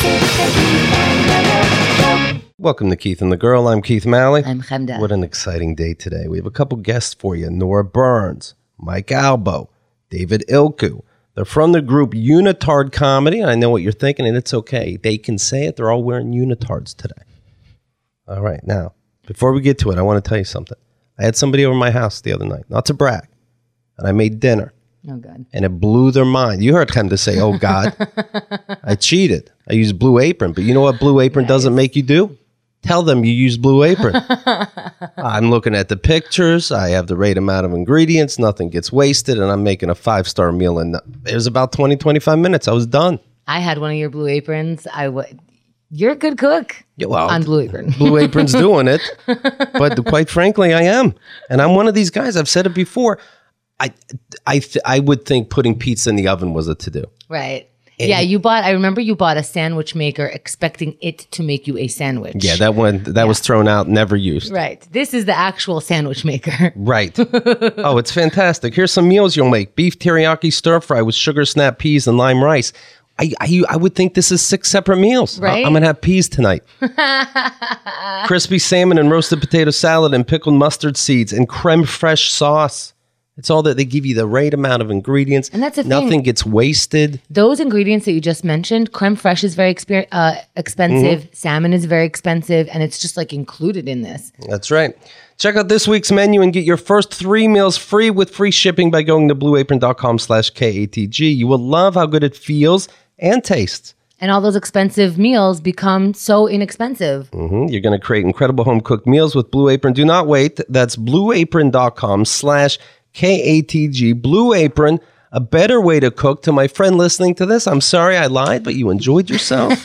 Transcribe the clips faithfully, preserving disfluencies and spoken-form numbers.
Welcome to Keith and the Girl. I'm Keith Malley. I'm Chemda. What an exciting day today. We have a couple guests for you. Nora Burns, Mike Albo, David Ilku. They're from the group Unitard Comedy. I know what you're thinking, and it's okay. They can say it. They're all wearing unitards today. All right. Now, before we get to it, I want to tell you something. I had somebody over my house the other night, not to brag, and I made dinner. Oh, God. And it blew their mind. You heard Chemda say, oh, God. I cheated. I used Blue Apron. But you know what Blue Apron nice. doesn't make you do? Tell them you use Blue Apron. I'm looking at the pictures. I have the right amount of ingredients. Nothing gets wasted. And I'm making a five-star meal. And it was about twenty, twenty-five minutes. I was done. I had one of your Blue Aprons. I w- You're a good cook yeah, well, on Blue Apron. Blue Apron's doing it. But quite frankly, I am. And I'm one of these guys. I've said it before. I I th- I would think putting pizza in the oven was a to-do. Right. And yeah, you bought, I remember you bought a sandwich maker expecting it to make you a sandwich. Yeah, that one, that yeah. was thrown out, never used. Right. This is the actual sandwich maker. Right. Oh, it's fantastic. Here's some meals you'll make. Beef teriyaki stir fry with sugar snap peas and lime rice. I, I, I would think this is six separate meals. Right? I'm going to have peas tonight. Crispy salmon and roasted potato salad and pickled mustard seeds and creme fraiche sauce. It's all that they give you the right amount of ingredients. And that's the Nothing thing. gets wasted. Those ingredients that you just mentioned, creme fraiche is very exper- uh, expensive. Mm-hmm. Salmon is very expensive. And it's just like included in this. That's right. Check out this week's menu and get your first three meals free with free shipping by going to blueapron.com slash KATG. You will love how good it feels and tastes. And all those expensive meals become so inexpensive. Mm-hmm. You're going to create incredible home-cooked meals with Blue Apron. Do not wait. That's blueapron.com slash K A T G. Blue Apron, a better way to cook. To my friend listening to this, I'm sorry I lied, but you enjoyed yourself.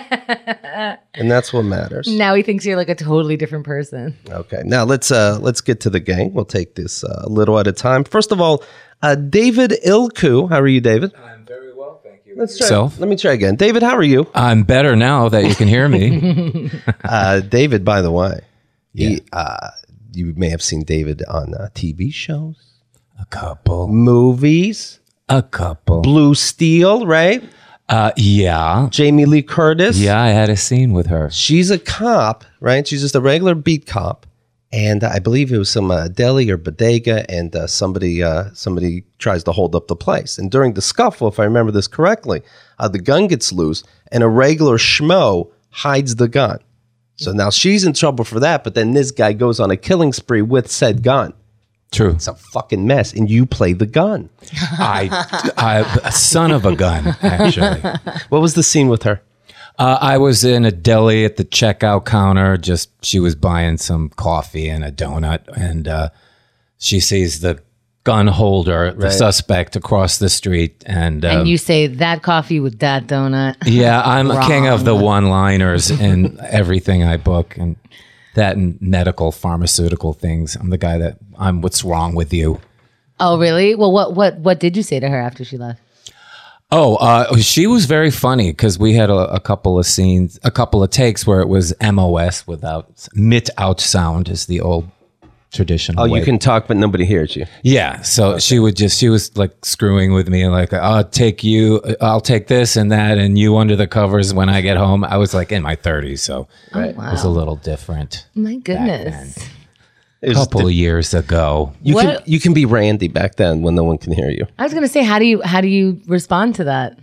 And that's what matters. Now he thinks you're like a totally different person. Okay, now let's uh, let's get to the game. We'll take this uh, a little at a time. First of all, uh, David Ilku. How are you, David? I'm very well, thank you. Let's try. Self? Let me try again. David, how are you? I'm better now that you can hear me. uh, David, by the way, yeah. he, uh, you may have seen David on uh, T V shows. A couple. Movies. A couple. Blue Steel, right? Uh, yeah. Jamie Lee Curtis. Yeah, I had a scene with her. She's a cop, right? She's just a regular beat cop. And uh, I believe it was some uh, deli or bodega, and uh, somebody uh, somebody tries to hold up the place. And during the scuffle, if I remember this correctly, uh, the gun gets loose, and a regular schmo hides the gun. So now she's in trouble for that, but then this guy goes on a killing spree with said gun. True. It's a fucking mess, and you play the gun. I, I, a son of a gun, actually. What was the scene with her? Uh, I was in a deli at the checkout counter. Just she was buying some coffee and a donut, and uh, she sees the gun holder, the right. suspect, across the street, and um, and you say that coffee with that donut. Yeah, I'm a king of the Wrong. one-liners in everything I book, and that and medical, pharmaceutical things. I'm the guy that I'm. What's wrong with you? Oh, really? Well, what what what did you say to her after she left? Oh, uh, she was very funny because we had a, a couple of scenes, a couple of takes where it was M O S without mit out sound is the old traditional. Oh, way. you can talk, but nobody hears you. Yeah, so okay. she would just she was like screwing with me, like I'll take you, I'll take this and that, and you under the covers when I get home. I was like in my thirties, so right. wow. it was a little different. My goodness. A couple di- of years ago. You what? can you can be Randy back then when no one can hear you. I was going to say, how do you how do you respond to that?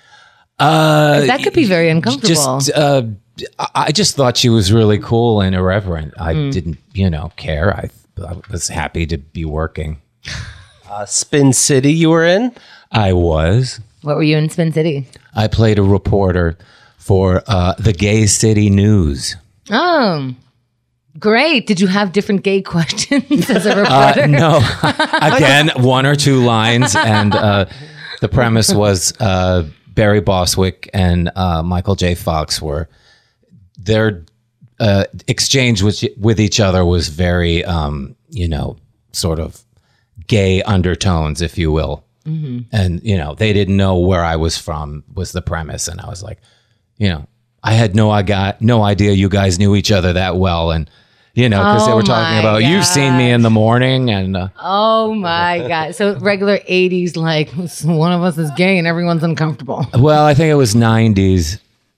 Uh, that could be very uncomfortable. Just, uh, I just thought she was really cool and irreverent. I mm. didn't, you know, care. I, I was happy to be working. Uh, Spin City, you were in? I was. What were you in Spin City? I played a reporter for uh, the Gay City News. Oh. Great. Did you have different gay questions as a reporter? Uh, no. Again, one or two lines. And uh, the premise was uh, Barry Bostwick and uh, Michael J. Fox were, their uh, exchange with, with each other was very, um, you know, sort of gay undertones, if you will. Mm-hmm. And, you know, they didn't know where I was from was the premise. And I was like, you know, I had no, I got no idea you guys knew each other that well. And, you know, because oh they were talking about, God. You've seen me in the morning. And uh, oh, my God. So regular eighties, like one of us is gay and everyone's uncomfortable. Well, I think it was nineties.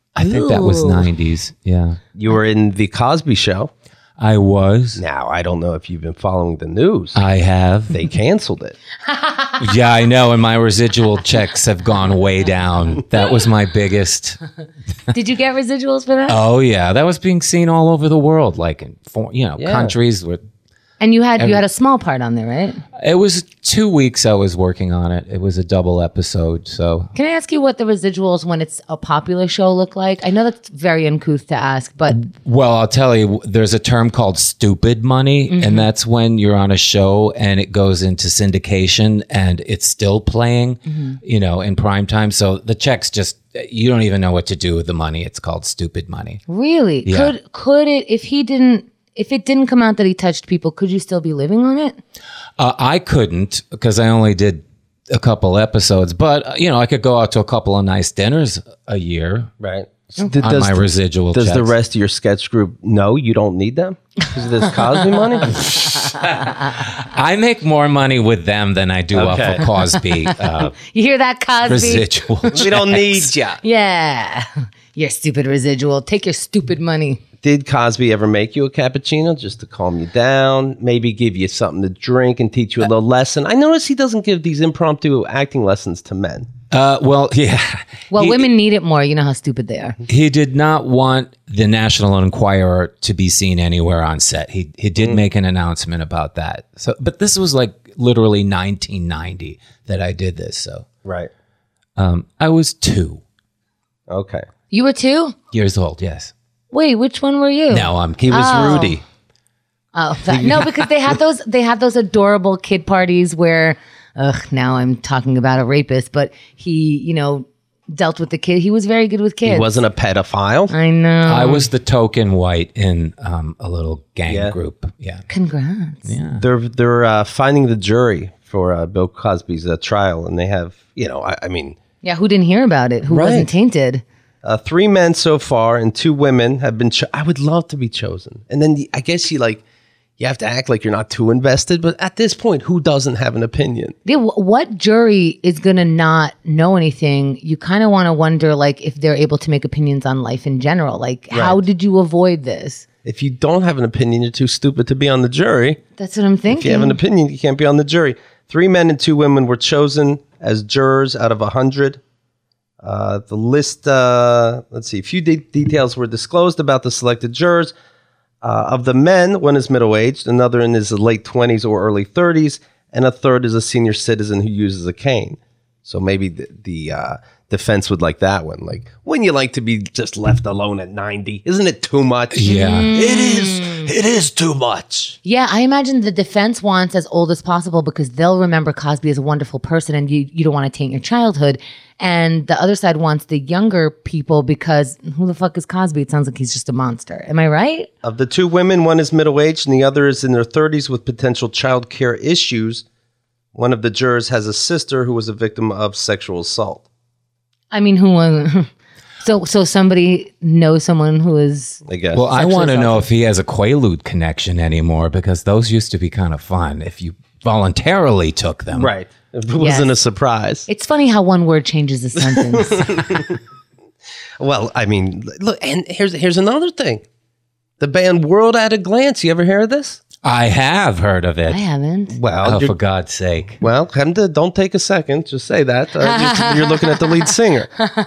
I think that was Ooh. nineties. Yeah, You were in the Cosby Show. I was. Now, I don't know if you've been following the news. I have. They canceled it. Yeah, I know. And my residual checks have gone way down. That was my biggest. Did you get residuals for that? Oh, yeah. That was being seen all over the world, like in, for, you know, Yeah. countries where And you had you had a small part on there, right? it was two weeks I was working on it. It was a double episode. So Can I ask you what the residuals when it's a popular show look like? I know that's very uncouth to ask, but Well, I'll tell you, there's a term called stupid money, and that's when you're on a show and it goes into syndication and it's still playing, you know, in prime time. So the checks just, you don't even know what to do with the money. It's called stupid money. really, Yeah. could could it if he didn't if it didn't come out that he touched people, could you still be living on it? Uh, I couldn't because I only did a couple episodes, but, uh, you know, I could go out to a couple of nice dinners a year Right. on does my residual does checks. the rest of your sketch group know you don't need them? Because of this Cosby money? I make more money with them than I do Okay. off of Cosby uh, You hear that, Cosby? residual We don't checks. need you. Yeah, your stupid residual. Take your stupid money. Did Cosby ever make you a cappuccino just to calm you down? Maybe give you something to drink and teach you a little lesson? I notice he doesn't give these impromptu acting lessons to men. Uh, well, yeah. Well, He- women need it more. You know how stupid they are. He did not want the National Enquirer to be seen anywhere on set. He he did make an announcement about that. So, but this was like literally nineteen ninety that I did this. So, Right. um, I was two Okay. You were two? years old. Yes. Wait, which one were you? Now I'm. He was Oh. Rudy. Oh, that, no, because they had those they had those adorable kid parties where, ugh, now I'm talking about a rapist, but he, you know, dealt with the kid. He was very good with kids. He wasn't a pedophile. I know. I was the token white in um, a little gang Yeah. group. Yeah. Congrats. They're they're uh, finding the jury for uh, Bill Cosby's uh, trial, and they have, you know, I, I mean, Yeah, who didn't hear about it? Who Right. wasn't tainted? uh, three men so far and two women have been. Cho- I would love to be chosen, and then the, I guess you like you have to act like you're not too invested. But at this point, who doesn't have an opinion? Yeah, wh- what jury is gonna not know anything? You kind of want to wonder, like, if they're able to make opinions on life in general. Like, how Right. did you avoid this? If you don't have an opinion, you're too stupid to be on the jury. That's what I'm If you thinking. have an opinion, you can't be on the jury. Three men and two women were chosen as jurors out of a hundred. Uh, the list, uh, let's see, a few de- details were disclosed about the selected jurors. Uh, of the men, one is middle-aged, another in his late twenties or early thirties, and a third is a senior citizen who uses a cane. So maybe the, the uh, defense would like that one. Like, wouldn't you like to be just left alone at ninety? Isn't it too much? Yeah. It is. It is too much. Yeah, I imagine the defense wants as old as possible because they'll remember Cosby as a wonderful person and you, you don't want to taint your childhood. And the other side wants the younger people because who the fuck is Cosby? It sounds like he's just a monster. Am I right? Of the two women, one is middle-aged and the other is in their thirties with potential child care issues. One of the jurors has a sister who was a victim of sexual assault. I mean, who wasn't? So, so somebody knows someone who is. I guess. Well, I Sexually want to know assaulted. if he has a Quaalude connection anymore because those used to be kind of fun if you voluntarily took them. right. It wasn't Yes. a surprise. It's funny how one word changes a sentence. Well, I mean, look, and here's here's another thing. The band World at a Glance. You ever hear of this? I have heard of it. I haven't. Well, Oh, you're- for God's sake. well, come to, don't take a second. Just say that. Uh, you're, you're looking at the lead singer.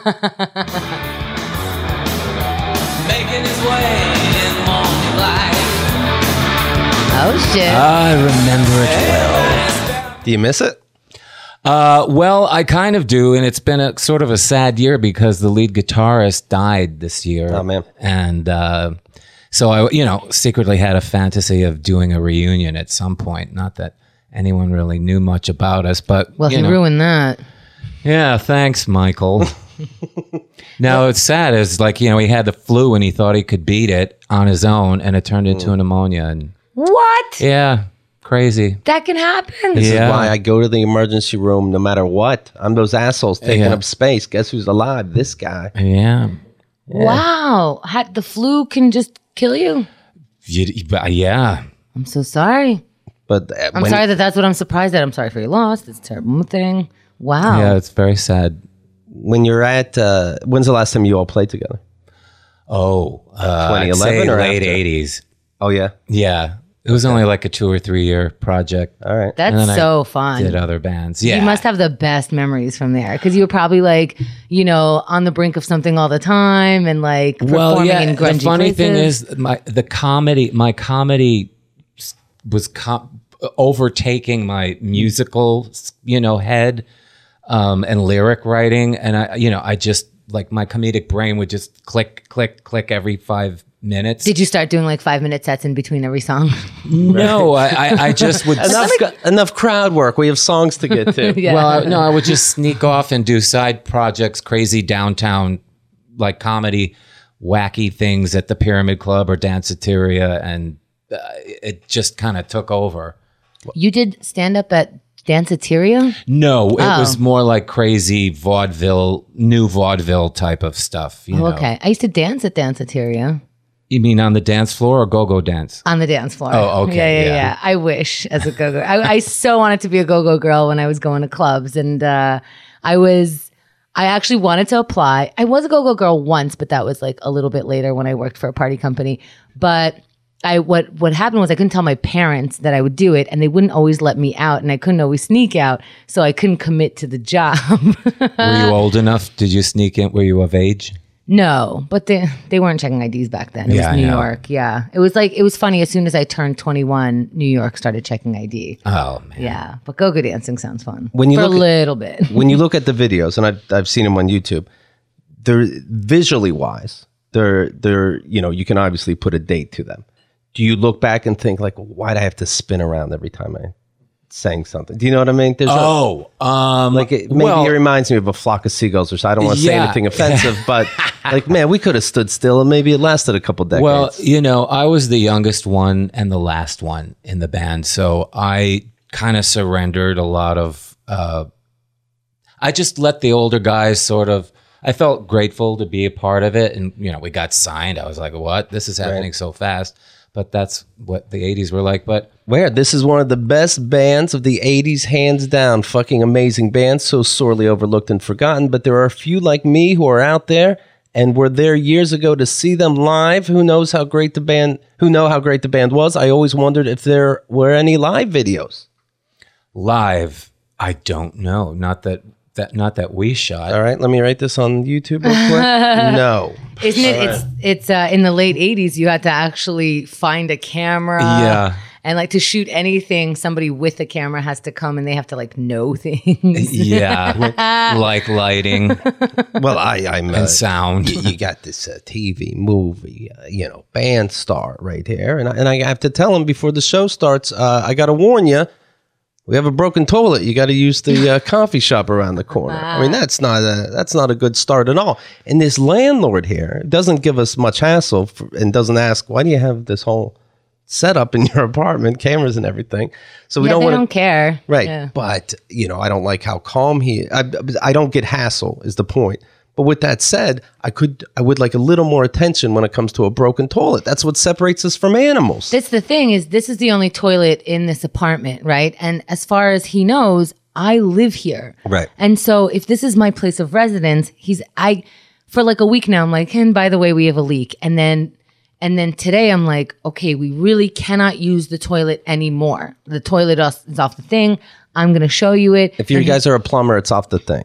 Making his way in morning light. Oh shit! I remember it well. Do you miss it? Uh, well, I kind of do, and it's been a sort of a sad year because the lead guitarist died this year. Oh, man. And uh, so I, you know, secretly had a fantasy of doing a reunion at some point. Not that anyone really knew much about us, but well, you he know. ruined that. Yeah, thanks, Michael. No, it's sad. It's like, you know, he had the flu and he thought he could beat it on his own, and it turned into pneumonia. And What? yeah, crazy. That can happen. This Yeah. is why I go to the emergency room no matter what. I'm those assholes taking Yeah. up space. Guess who's alive? This guy. Yeah. Wow. Had, the flu can just kill you. You, yeah. I'm so sorry. But uh, I'm when- sorry that that's what I'm surprised at. I'm sorry for your loss. It's a terrible thing. Wow. Yeah, it's very sad. when you're at, uh, when's the last time you all played together? Oh, uh, twenty eleven I'd say or late after? eighties. Oh yeah. Yeah. It was only like a two or three year project. All right. That's And then I so fun. Did other bands. Yeah. You must have the best memories from there because you were probably like, you know, on the brink of something all the time and like performing well, yeah, in grungy the funny thing places. is my the comedy my comedy s- was com- overtaking my musical, you know, head um, and lyric writing, and I, you know, I just like my comedic brain would just click, click, click every five minutes. Did you start doing like five minute sets in between every song? No, I, I, I just would. enough, enough crowd work. We have songs to get to. Yeah. Well, I, no, I would just sneak off and do side projects, crazy downtown, like comedy, wacky things at the Pyramid Club or Danceteria, and uh, it just kind of took over. You did stand up at Danceteria? No, it Oh. was more like crazy vaudeville, new vaudeville type of stuff. You Oh, know? okay. I used to dance at Danceteria You mean on the dance floor or go-go dance? on the dance floor. Oh, okay, Yeah, yeah, yeah. yeah. I wish as a go go. I, I so wanted to be a go go girl when I was going to clubs, and uh, I was. I actually wanted to apply. I was a go go girl once, but that was like a little bit later when I worked for a party company. But I what what happened was I couldn't tell my parents that I would do it, and they wouldn't always let me out, and I couldn't always sneak out, so I couldn't commit to the job. Were you old enough? Did you sneak in? Were you of age? No, but they they weren't checking I Ds back then. It Yeah, I was New know. York. Yeah, it was like it was funny. As soon as I turned twenty-one, New York started checking I D. Oh man. Yeah, but go-go dancing sounds fun When you for a look at- little bit. When you look at the videos, and I've I've seen them on YouTube, they're visually wise. They're they're you know you can obviously put a date to them. Do you look back and think like, why'd I have to spin around every time I sang something? Do you know what I mean? There's no- Oh, um, like it, maybe well, it reminds me of a flock of seagulls, or so. I don't want to say Yeah. anything offensive, but like, man, we could have stood still and maybe it lasted a couple decades. Well, you know, I was the youngest one and the last one in the band, so I kind of surrendered a lot of. Uh, I just let the older guys sort of. I felt grateful to be a part of it, and you know, we got signed. I was like, "What? This is happening Right. so fast!" But that's what the eighties were like. But Where this is one of the best bands of the eighties, hands down. Fucking amazing band, so sorely overlooked and forgotten. But there are a few like me who are out there and were there years ago to see them live. Who knows how great the band? Who know how great the band was? I always wondered if there were any live videos. live, I don't know. Not that that not that we shot. All right, let me write this on YouTube real quick. No, Isn't it? It's it's uh, in the late eighties. You had to actually find a camera. Yeah. And like to shoot anything, somebody with a camera has to come and they have to like know things. Yeah, like lighting well, I, I'm uh, and sound. you, you got this uh, T V movie, uh, you know, band star right here, and I, and I have to tell him before the show starts. Uh, I got to warn you, we have a broken toilet. You got to use the uh, coffee shop around the corner. I mean, that's not a that's not a good start at all. And this landlord here doesn't give us much hassle for, and doesn't ask, why do you have this whole setup in your apartment, cameras and everything? So we yeah, don't they want don't care. Right. Yeah. But, you know, I don't like how calm he I, I don't get hassle is the point. But with that said, I could I would like a little more attention when it comes to a broken toilet. That's what separates us from animals. That's the thing is this is the only toilet in this apartment, right? And as far as he knows, I live here. Right. And so if this is my place of residence, he's I for like a week now I'm like, and by the way, we have a leak. And then and then today I'm like, okay, we really cannot use the toilet anymore. The toilet is is off the thing. I'm going to show you it. If you guys are a plumber, it's off the thing.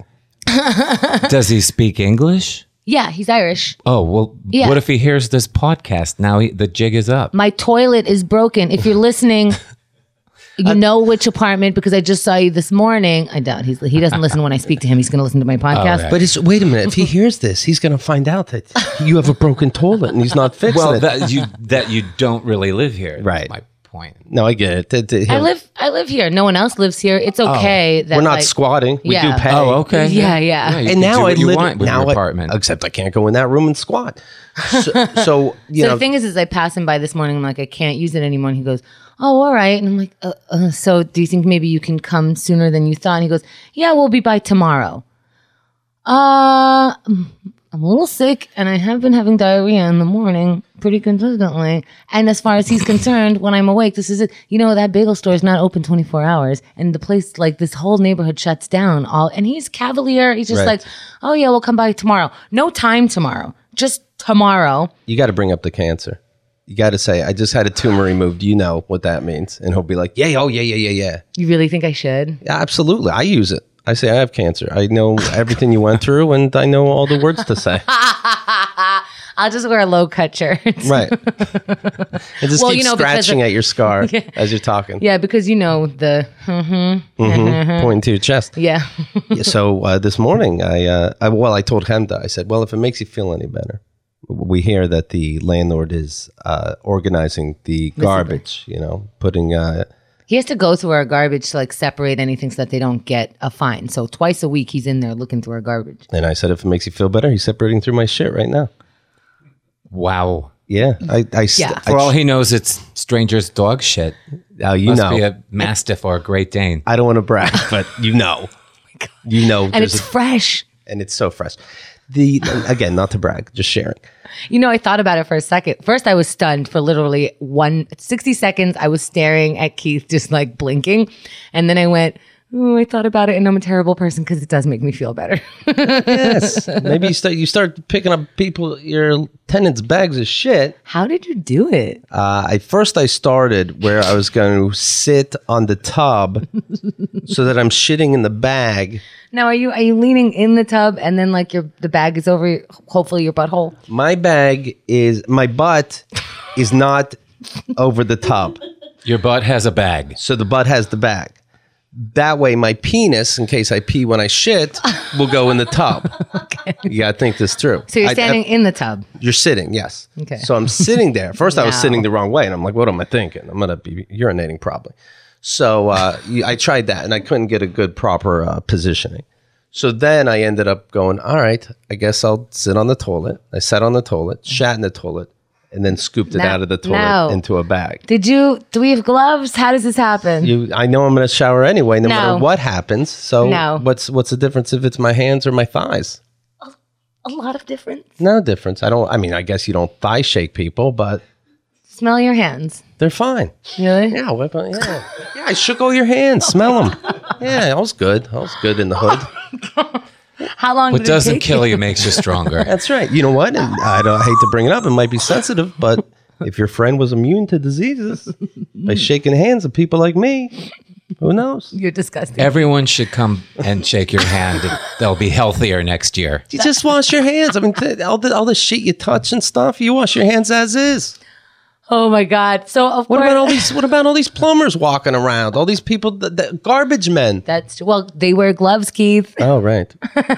Does he speak English? Yeah, he's Irish. Oh, well, Yeah. what if he hears this podcast? Now he, the jig is up. My toilet is broken. If you're listening, you know which apartment because I just saw you this morning. I doubt he's he doesn't listen when I speak to him. He's going to listen to my podcast. right. But it's wait a minute, if he hears this, he's going to find out that you have a broken toilet and he's not fixing Well, it. that you that you don't really live here. Right. That's my point. no, I get it. That- that I he'll- live I live here. No one else lives here. It's okay that We're not like, squatting. We Yeah. do pay. Oh, okay. Yeah, yeah. you And can now do I what you live want with now your I- apartment. except I can't go in that room and squat. So, so you So know, the thing is, is I pass him by this morning. I'm like, I can't use it anymore. And he goes, oh, all right. And I'm like, uh, uh, so do you think maybe you can come sooner than you thought? And he goes, yeah, we'll be by tomorrow. Uh, I'm a little sick and I have been having diarrhea in the morning pretty consistently. And as far as he's concerned, when I'm awake, this is it. You know, that bagel store is not open twenty-four hours and the place, like this whole neighborhood shuts down all, and he's cavalier. He's just Right. like, oh yeah, we'll come by tomorrow. No time tomorrow. Just tomorrow. You got to bring up the cancer. You got to say, I just had a tumor removed. You know what that means. And he'll be like, yeah, oh, yeah, yeah, yeah, yeah. You really think I should? Yeah, absolutely. I use it. I say I have cancer. I know everything you went through, and I know all the words to say. I'll just wear a low cut shirt. Right. And just Well, keep you know, because scratching of- at your scar as you're talking. Yeah, because you know the. Mm-hmm. Mhm. Pointing to your chest. Yeah. Yeah, so uh, this morning, I, uh, I well, I told Hemda, I said, well, if it makes you feel any better, we hear that the landlord is uh, organizing the garbage, you know, putting... Uh, He has to go through our garbage to like separate anything so that they don't get a fine. So twice a week he's in there looking through our garbage. and I said, if it makes you feel better, he's separating through my shit right now. Wow. Yeah. I, I, st- Yeah. I For all he knows, it's stranger's dog shit. oh, you Must know. be a Mastiff or a Great Dane. I don't want to brag, but you know. You know. And there's it's a- fresh. and it's so fresh. The Again, not to brag, just sharing. You know, I thought about it for a second. First, I was stunned for literally one sixty seconds. I was staring at Keith, just like blinking. And then I went, oh, I thought about it and I'm a terrible person because it does make me feel better. Yes. Maybe you start, you start picking up people, your tenants' bags of shit. How did you do it? Uh, I first I started where I was going to sit on the tub so that I'm shitting in the bag. Now, are you are you leaning in the tub and then like your the bag is over, hopefully your butthole? My bag is my butt is not over the tub, Your butt has a bag. so the butt has the bag. That way, my penis, in case I pee when I shit, will go in the tub. Okay. You gotta think this through. So you're I- I- standing in the tub. You're sitting, yes. Okay. So I'm sitting there. First, I was No. sitting the wrong way, and I'm like, "What am I thinking? I'm gonna be urinating probably." So uh, I tried that, and I couldn't get a good proper uh, positioning. So then I ended up going, "All right, I guess I'll sit on the toilet." I sat on the toilet, shat in the toilet, and then scooped it No, out of the toilet no. into a bag. Did you? Do we have gloves? How does this happen? You, I know I'm gonna shower anyway, no, No. matter what happens. So No. what's what's the difference if it's my hands or my thighs? A lot of difference. No difference. I don't. I mean, I guess you don't thigh shake people, but Smell your hands. they're fine. Really? Yeah, whip on, yeah, yeah. I shook all your hands. Smell them. Yeah, I was good. I was good in the hood. How long What did it doesn't take kill you makes you stronger. That's right. You know what? And I don't I hate to bring it up. It might be sensitive, but if your friend was immune to diseases by shaking hands of people like me, who knows? You're disgusting. Everyone should come and shake your hand. And they'll be healthier next year. You just wash your hands. I mean, th- all the all the shit you touch and stuff, you wash your hands as is. Oh my God. So of What course, about all these? What about all these plumbers walking around? All these people, the, the garbage men. That's well, they wear gloves, Keith. Oh, right.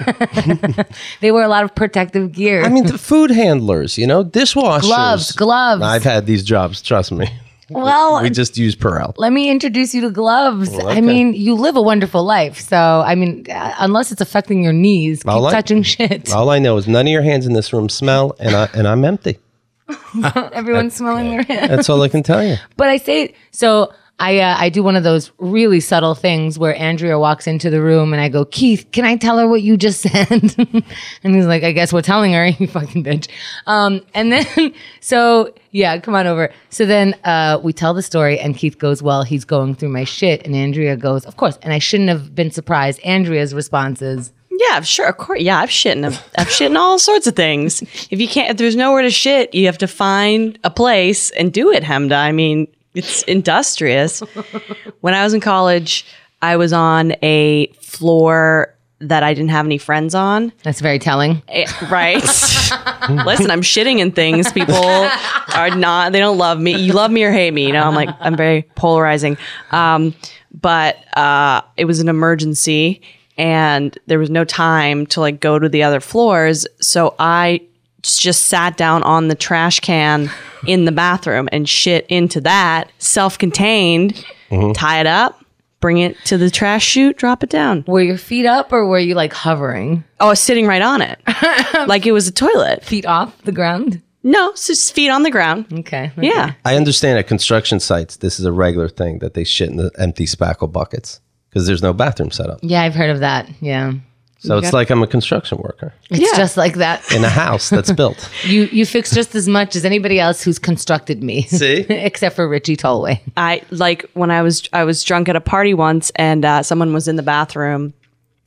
They wear a lot of protective gear. I mean, the food handlers, you know, dishwashers. Gloves, gloves. I've had these jobs. Trust me. well, We just use Perel. let me introduce you to gloves. I mean, you live a wonderful life. So, I mean, uh, unless it's affecting your knees, keep All I- touching shit. All I know is none of your hands in this room smell, and I and I'm empty. Everyone's smelling their hands. That's all I can tell you. But I say so. I uh, I do one of those really subtle things where Andrea walks into the room and I go, Keith, can I tell her what you just said? And he's like, I guess we're telling her, you fucking bitch. Um, and then so yeah, come on over. So then uh, we tell the story and Keith goes, well, he's going through my shit, and Andrea goes, of course. And I shouldn't have been surprised. Andrea's response is, Yeah, sure, of course. Yeah, I've shit in a, I've shit in all sorts of things. If you can't, if there's nowhere to shit, you have to find a place and do it, Hemda. I mean, it's industrious. When I was in college, I was on a floor that I didn't have any friends on. that's very telling. Eh, right? Listen, I'm shitting in things. People are not, they don't love me. You love me or hate me. You know, I'm like, I'm very polarizing. Um, but uh, it was an emergency and there was no time to like go to the other floors. So I just sat down on the trash can in the bathroom and shit into that, self-contained, tie it up, bring it to the trash chute, drop it down. Were your feet up or were you like hovering? Oh, I was sitting right on it. Like it was a toilet. Feet off the ground? No, it's just feet on the ground. Okay. Yeah. I understand at construction sites, this is a regular thing that they shit in the empty spackle buckets because there's no bathroom set up. Yeah, I've heard of that. Yeah. So it's like I'm a construction worker It's Yeah. just like that. in a house that's built. You you fix just as much as anybody else who's constructed me. See? Except for Richie Tolway. I like when I was I was drunk at a party once and uh, someone was in the bathroom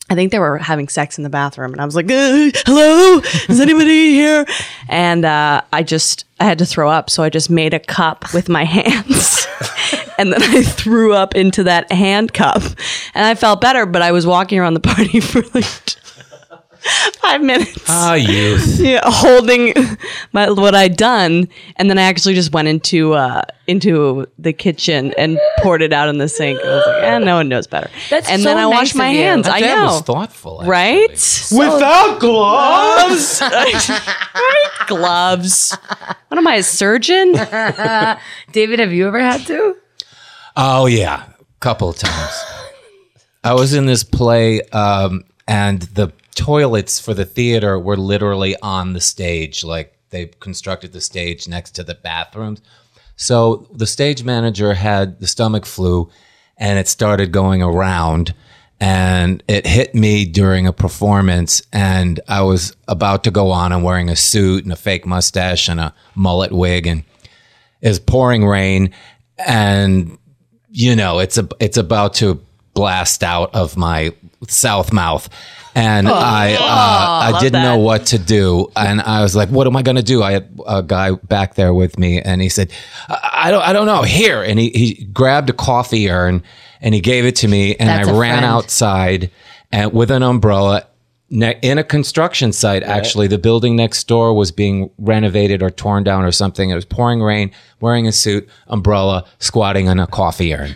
I think they were having sex in the bathroom, and I was like, uh, "Hello, is anybody here?" And uh, I just I had to throw up, so I just made a cup with my hands, and then I threw up into that hand cup, and I felt better. But I was walking around the party for like five minutes. Ah, youth. Yeah, holding my what I'd done, and then I actually just went into uh, into the kitchen and poured it out in the sink. I was like, "Eh, no one knows better." That's and so then I nice washed my of you. hands. That I know, was thoughtful, actually. right? Without gloves. right? Gloves. What am I, a surgeon? David, have you ever had to? Oh yeah, couple of times. I was in this play, um, and the toilets for the theater were literally on the stage. Like they constructed the stage next to the bathrooms. So the stage manager had the stomach flu, and it started going around, and it hit me during a performance, and I was about to go on and wearing a suit and a fake mustache and a mullet wig, and it was pouring rain, and you know it's a, it's about to blast out of my south mouth. And I uh, I didn't know what to do, and I was like, "What am I going to do?" I had a guy back there with me, and he said, "I, I don't I don't know." Here, and he, he grabbed a coffee urn and he gave it to me, and That's I a ran friend. outside and with an umbrella ne- in a construction site. Actually, the building next door was being renovated or torn down or something. It was pouring rain, wearing a suit, umbrella, squatting in a coffee urn.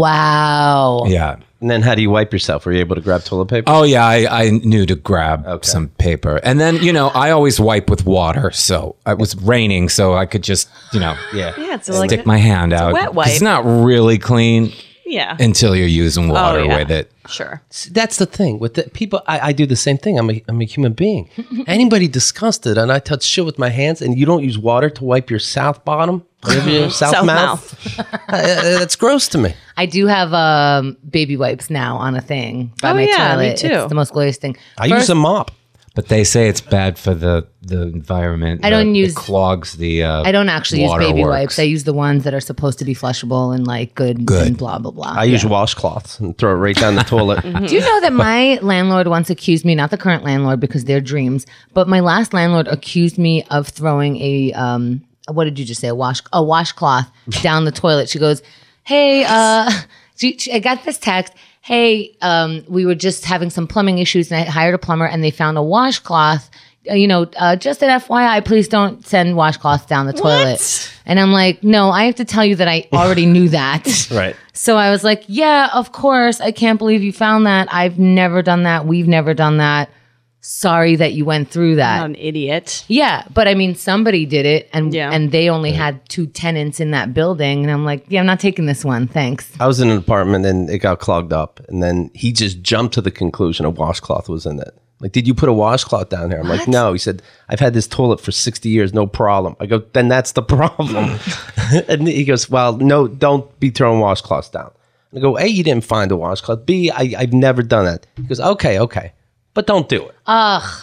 Wow. Yeah. And then how do you wipe yourself? Were you able to grab toilet paper? Oh yeah, I, I knew to grab some paper, and then you know I always wipe with water. So it was raining, so I could just you know Yeah. Yeah, it's like stick my hand out. wet wipe. It's not really clean yeah. until you're using water Oh, yeah. with it. Sure. See, that's the thing with the people. I, I do the same thing. I'm a, I'm a human being. Anybody disgusted and I touch shit with my hands and you don't use water to wipe your south bottom, whatever your south, South mouth. uh, that's gross to me. I do have um, baby wipes now on a thing by Oh, my yeah, me toilet. too. It's the most glorious thing. I use a mop. But they say it's bad for the the environment. I don't Uh, use- it clogs the. Uh, I don't actually use baby waterworks. wipes. I use the ones that are supposed to be flushable and like good, Good. and blah blah blah. I use washcloths and throw it right down the toilet. Do you know that my landlord once accused me, not the current landlord because they're dreams, but my last landlord accused me of throwing a um what did you just say? A wash a washcloth down the toilet. She goes, "Hey, uh she, she- I got this text. Hey, um we were just having some plumbing issues and I hired a plumber and they found a washcloth. Uh, you know, uh, just an F Y I, please don't send washcloths down the toilet." And I'm like, "No, I have to tell you that I already knew that." Right. So I was like, yeah, of course. I can't believe you found that. I've never done that. We've never done that. Sorry that you went through that. Not an idiot. Yeah, but I mean, somebody did it, and Yeah. and they only had two tenants in that building, and I'm like, yeah, I'm not taking this one, thanks. I was in an apartment and it got clogged up. And then he just jumped to the conclusion a washcloth was in it. Like, did you put a washcloth down here? I'm like, no. He said, I've had this toilet for sixty years, no problem. I go, then that's the problem. And he goes, well, no, don't be throwing washcloths down. I go, A, you didn't find a washcloth. B, I, I've never done that. He goes, okay, okay, but don't do it. Ugh.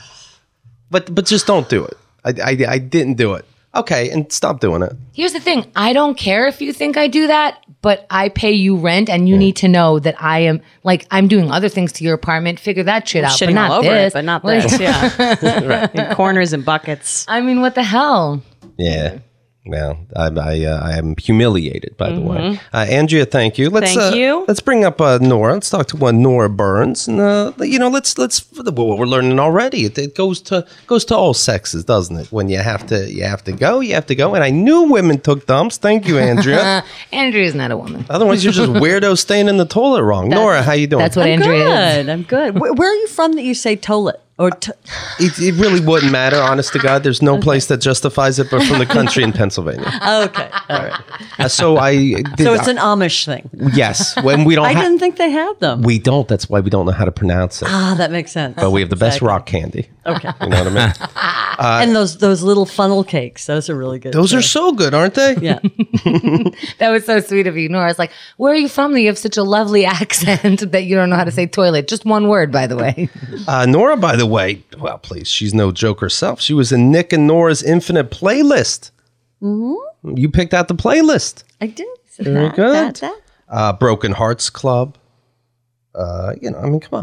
But but just don't do it. I, I, I didn't do it. Okay, and stop doing it. Here's the thing. I don't care if you think I do that, but I pay you rent, and you need to know that I am like I'm doing other things to your apartment. Figure that shit out, but Shitting not all over this. it, but not Like, this. Yeah. In corners and buckets. I mean, what the hell? Yeah. Well, I I, uh, I am humiliated. By the way, uh, Andrea, thank you. Let's Thank uh, you. Let's bring up uh, Nora. Let's talk to one Nora Burns, and uh, you know, let's let's well, we're learning already. It, it goes to goes to all sexes, doesn't it? When you have to you have to go, you have to go. And I knew women took dumps. Thank you, Andrea. Andrea's not a woman. Otherwise, you're just weirdo staying in the toilet wrong. Nora, how you doing? That's what I'm Andrea is. good. I'm good. Where, where are you from that you say toilet? Or t- It, it really wouldn't matter, honest to God. There's no place that justifies it, but from the country in Pennsylvania. okay, all right. Uh, so I did, So it's an Amish thing. yes. When we don't, I ha- didn't think they had them. we don't. That's why we don't know how to pronounce it. Ah, that makes sense. But we have the best Exactly. rock candy. Okay. You know what I mean? and those those little funnel cakes, those are really good. Those too. are so good, aren't they? Yeah. That was so sweet of you. Nora's like, where are you from that you have such a lovely accent that you don't know how to say toilet? Just one word, by the way. Uh, Nora, by the way, well, please, she's no joke herself. She was in Nick and Nora's Infinite playlist. Mm-hmm. You picked out the playlist. I did. So Very that, good. That, that. Uh, Broken Hearts Club. Uh, you know, I mean, come on.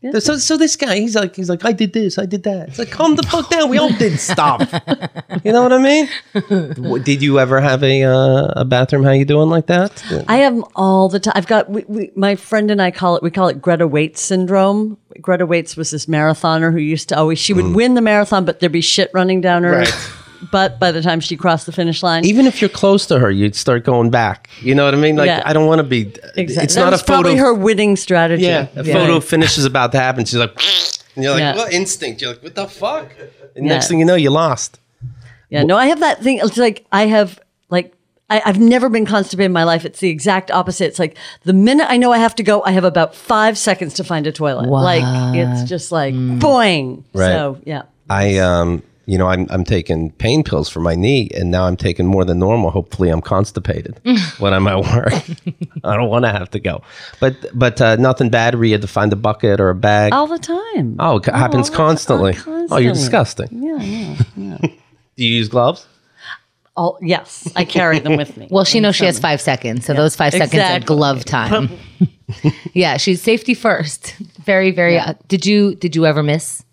So, so this guy, he's like, he's like, I did this, I did that. It's like, calm the fuck down. We all did stuff. You know what I mean? What- Did you ever have a uh, a bathroom? How you doing like that? I have 'em all the time. I've got we, we, my friend and I call it we call it Greta Waitz syndrome. Greta Waitz was this marathoner who used to always she would win the marathon, but there'd be shit running down her Right. butt by the time she crossed the finish line. Even if you're close to her, you'd start going back. You know what I mean? Like, Yeah. I don't want to be. Exactly. It's that not was a photo. probably her winning strategy. Yeah, a photo finish is about to happen. She's like, and you're like, Yeah. what instinct? You're like, what the fuck? And Yeah. next thing you know, you lost. Yeah, no, I have that thing. It's like I have like I, I've never been constipated in my life. It's the exact opposite. It's like the minute I know I have to go, I have about five seconds to find a toilet. What? Like it's just like boing. Right. So yeah. I, um, you know, I'm I'm taking pain pills for my knee, and now I'm taking more than normal. Hopefully, I'm constipated when I'm at work. I don't want to have to go, but but uh, nothing bad where you had to find a bucket or a bag. All the time. Oh, it happens all the- constantly. oh, constantly. Oh, you're disgusting. Yeah, yeah, yeah. Do you use gloves? Oh, yes, I carry them with me. Well, she knows she has five seconds, so those five seconds are Exactly. glove time. Yeah, she's safety first. Very, very. Uh, did you did you ever miss?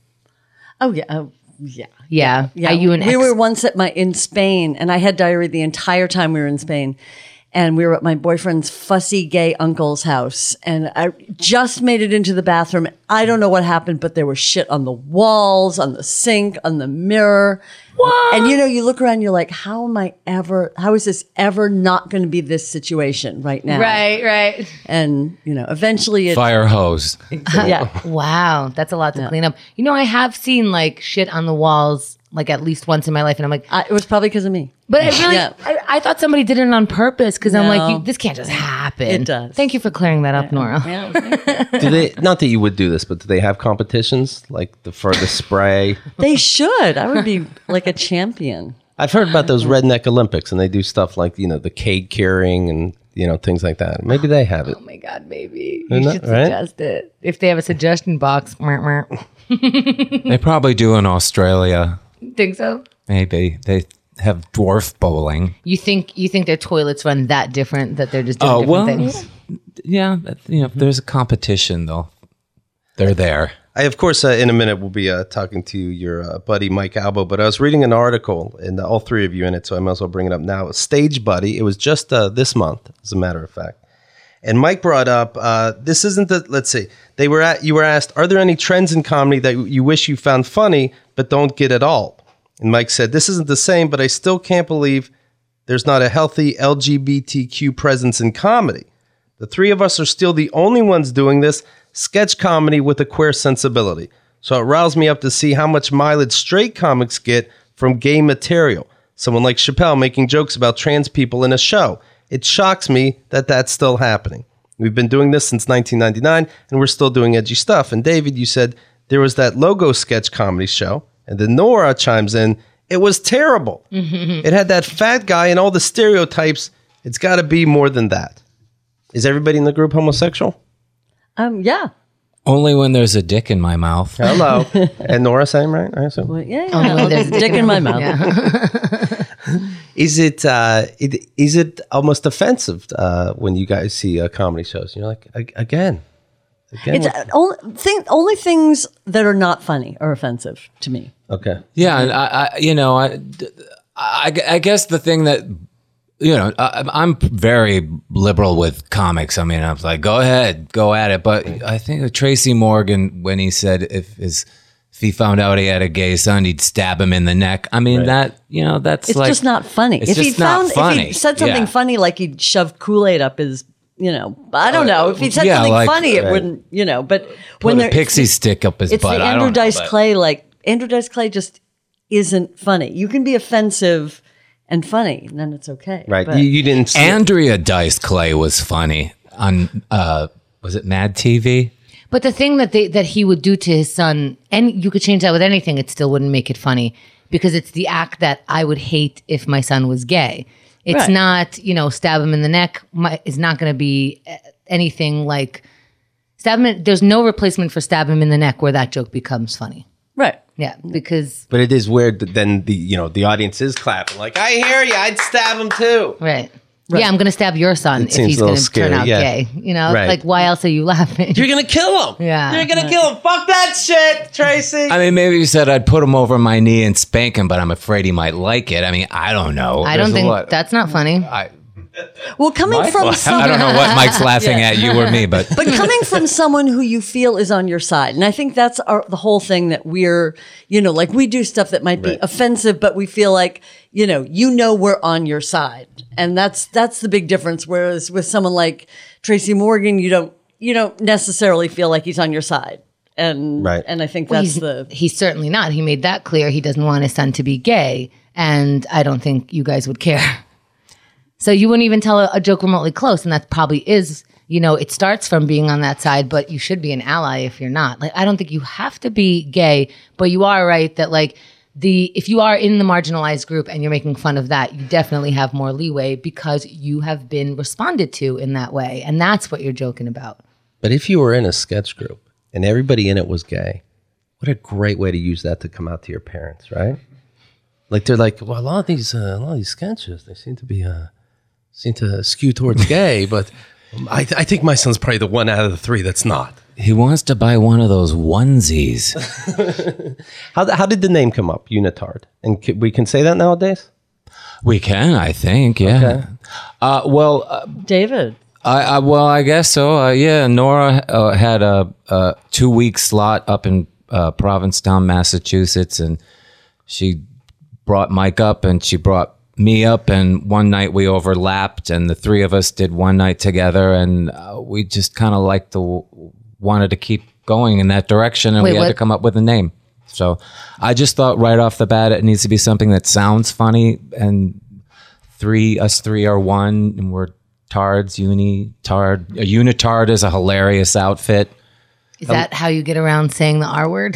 Oh yeah, oh, yeah. Yeah, Yeah, Are you an we ex- were once at my in Spain, and I had diarrhea the entire time we were in Spain. And we were at my boyfriend's fussy gay uncle's house, and I just made it into the bathroom. I don't know what happened, but there was shit on the walls, on the sink, on the mirror. What? And you know, you look around, you're like, how am I ever? How is this ever not going to be this situation right now? Right, right. And you know, eventually it. Fire hose. Yeah. Wow, that's a lot to clean up. You know, I have seen like shit on the walls like at least once in my life, and I'm like, I, it was probably because of me. but I really, Yeah. I, I thought somebody did it on purpose because I'm like, No. you, this can't just happen. It does. Thank you for clearing that up, Nora. Yeah. Do they? Not that you would do this, but do they have competitions like the furthest spray? They should. I would be like a champion. I've heard about those redneck Olympics, and they do stuff like you know the cake curing and you know things like that. Maybe they have it. Oh my God, maybe Isn't you that should right? suggest it if they have a suggestion box. Mwah, mwah. They probably do in Australia. Think so? Maybe they have dwarf bowling. You think you think their toilets run that different that they're just doing Oh different well, things? yeah. that- You know, if there's a competition, though, they're there. I, of course, uh, in a minute, we'll be uh, talking to your uh, buddy, Mike Albo. But I was reading an article, and uh, all three of you in it, so I might as well bring it up now. Stage Buddy. It was just uh, this month, as a matter of fact. And Mike brought up, uh, this isn't the, let's see, they were at, you were asked, are there any trends in comedy that you wish you found funny, but don't get at all? And Mike said, this isn't the same, but I still can't believe there's not a healthy L G B T Q presence in comedy. The three of us are still the only ones doing this sketch comedy with a queer sensibility. So it roused me up to see how much mileage straight comics get from gay material. Someone like Chappelle making jokes about trans people in a show. It shocks me that that's still happening. We've been doing this since nineteen ninety-nine, and we're still doing edgy stuff. And David, you said there was that Logo sketch comedy show. And then Nora chimes in, it was terrible. It had that fat guy and all the stereotypes. It's got to be more than that. Is everybody in the group homosexual? Um, yeah. Only when there's a dick in my mouth. Hello. And Nora, same, right? I assume. Well, yeah, yeah. Oh, no, there's a dick in my mouth. Is it, uh, it is it almost offensive uh, when you guys see uh, comedy shows? You're like, "Ag- again, again. It's uh, only, thing, only things that are not funny are offensive to me. okay. Yeah, and I, I you know, I, I, I guess the thing that, you know, I, I'm very liberal with comics. I mean, I was like, go ahead, go at it. But I think of Tracy Morgan when he said if his if he found out he had a gay son, he'd stab him in the neck. I mean, that you know, that's It's like just not funny. It's if he just not found, funny. if he said something Yeah. funny, like he'd shove Kool-Aid up his, you know, I don't know. If he said yeah, something like- funny, it Right. wouldn't, you know. But put when a they're pixie stick up his it's butt. the I Andrew don't know, Dice but- Clay. Like Andrew Dice Clay just isn't funny. You can be offensive and funny, and then it's okay. Right. But You, you didn't see Andrea Dice Clay was funny on uh was it Mad T V? But the thing that they that he would do to his son, and you could change that with anything, it still wouldn't make it funny because it's the act that I would hate if my son was gay. It's Right. not, you know, stab him in the neck. My, it's not going to be uh, anything like stab him. In, there's no replacement for stab him in the neck where that joke becomes funny. right. Yeah, because But it is weird that then the you know the audience is clapping like I hear you, I'd stab him too. right. Yeah, I'm going to stab your son if seems he's a little going to turn scary, out yeah. gay. You know, Right. like why else are you laughing? You're gonna kill him. Yeah. You're gonna kill him. Fuck that shit, Tracy. I mean, maybe you said I'd put him over my knee and spank him, but I'm afraid he might like it. I mean, I don't know. I There's don't a think lot- that's not funny. I, Well, coming from I someone, don't know what Mike's laughing at, you or me, but but coming from someone who you feel is on your side, and I think that's our, the whole thing that we're, you know, like we do stuff that might be Right. offensive, but we feel like, you know, you know, we're on your side, and that's that's the big difference. Whereas with someone like Tracy Morgan, you don't you don't necessarily feel like he's on your side, and Right. and I think Well, that's he's, the he's certainly not. He made that clear. He doesn't want his son to be gay, and I don't think you guys would care. So you wouldn't even tell a, a joke remotely close, and that probably is, you know, it starts from being on that side, but you should be an ally if you're not. Like, I don't think you have to be gay, but you are right that like the if you are in the marginalized group and you're making fun of that, you definitely have more leeway because you have been responded to in that way, and that's what you're joking about. But if you were in a sketch group and everybody in it was gay, what a great way to use that to come out to your parents, right? Like they're like, well, a lot of these, uh, a lot of these sketches, they seem to be, uh, seem to skew towards gay, but I, I think my son's probably the one out of the three that's not. he wants to buy one of those onesies. How how did the name come up, Unitard? And c- we can say that nowadays. We can, I think, yeah. Okay. Uh, well, uh, David. I, I well, I guess so. Uh, yeah, Nora uh, had a, a two-week slot up in uh, Provincetown, Massachusetts, and she brought Mike up, and she brought me up, and one night we overlapped, and the three of us did one night together, and uh, we just kind of liked the wanted to keep going in that direction, and Wait, we had what? to come up with a name. So I just thought right off the bat it needs to be something that sounds funny, and three us three are one, and we're tards, uni tard. A unitard is a hilarious outfit. Is that how you get around saying the R word?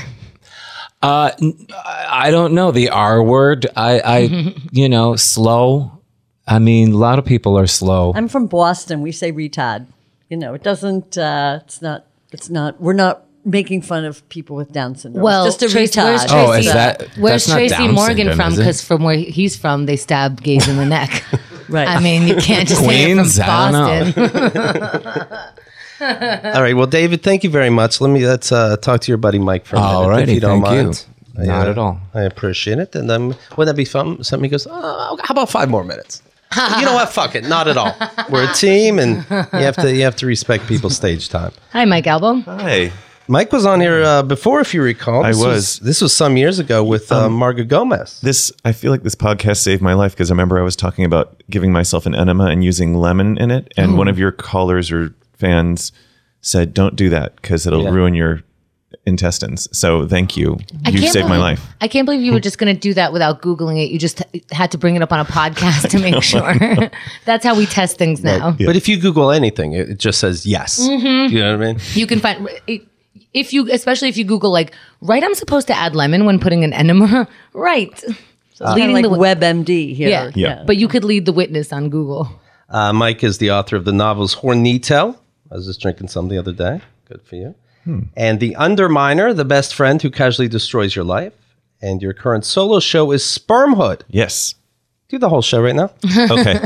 Uh, n- I don't know the R word. I, I you know, slow. I mean, a lot of people are slow. I'm from Boston. We say retard. You know, it doesn't. Uh, it's not. It's not. We're not making fun of people with Down syndrome. Well, it's just a Tracy- retard. where's Oh, Tracy, is that- where's that's not Tracy Down Morgan syndrome, from? is it? Because from where he's from, they stab gays in the neck. Right. I mean, you can't just Queens? say it I from don't Boston. All right. Well, David, thank you very much. Let me let's uh, talk to your buddy Mike for a minute, All if righty, you don't thank you. mind. I, Not uh, at all. I appreciate it. And um, wouldn't that be fun? Something he goes, oh, how about five more minutes? You know what? Fuck it. Not at all. We're a team, and you have to you have to respect people's stage time. Hi, Mike Albo. Hi. Mike was on here uh, before, if you recall. I This was. This was some years ago with uh, Marga Gomez. This I feel like this podcast saved my life because I remember I was talking about giving myself an enema and using lemon in it, and one of your callers or fans said, "Don't do that because it'll Yeah. ruin your intestines." So thank you. I You can't saved my believe- life. I can't believe you were just going to do that without Googling it. You just h- had to bring it up on a podcast to make sure. That's how we test things now. But if you Google anything, it it just says yes. Mm-hmm. You know what I mean? You can find, if you, especially if you Google, like, right, I'm supposed to add lemon when putting an enema. Right. It's kind of like WebMD here. Yeah. Yeah. But you could lead the witness on Google. Uh, Mike is the author of the novels Hornito. I was just drinking some the other day. Good for you. And The Underminer, the best friend who casually destroys your life. And your current solo show is Spermhood. Yes. Do the whole show right now. Okay.